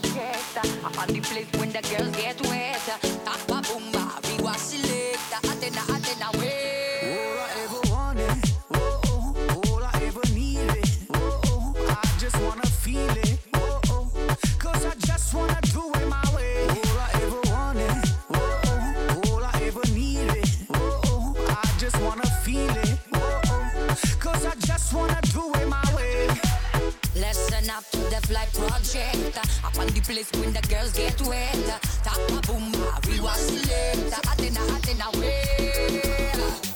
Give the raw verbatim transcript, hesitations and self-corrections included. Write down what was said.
project. Up on the place when the girls get wet. Tapa boomba, we was select. Atena, atena, way. All I ever wanted, oh oh, all I ever needed, oh oh, I just wanna feel it, oh oh, cause I just wanna do it my way. All I ever wanted, oh oh, all I ever needed, oh oh, I just wanna feel it, oh oh, cause I just wanna do it my way. Listen up to the fly project. Up on the place when the girls get wet. Tapa boomba, we was select. Atena, atena, way.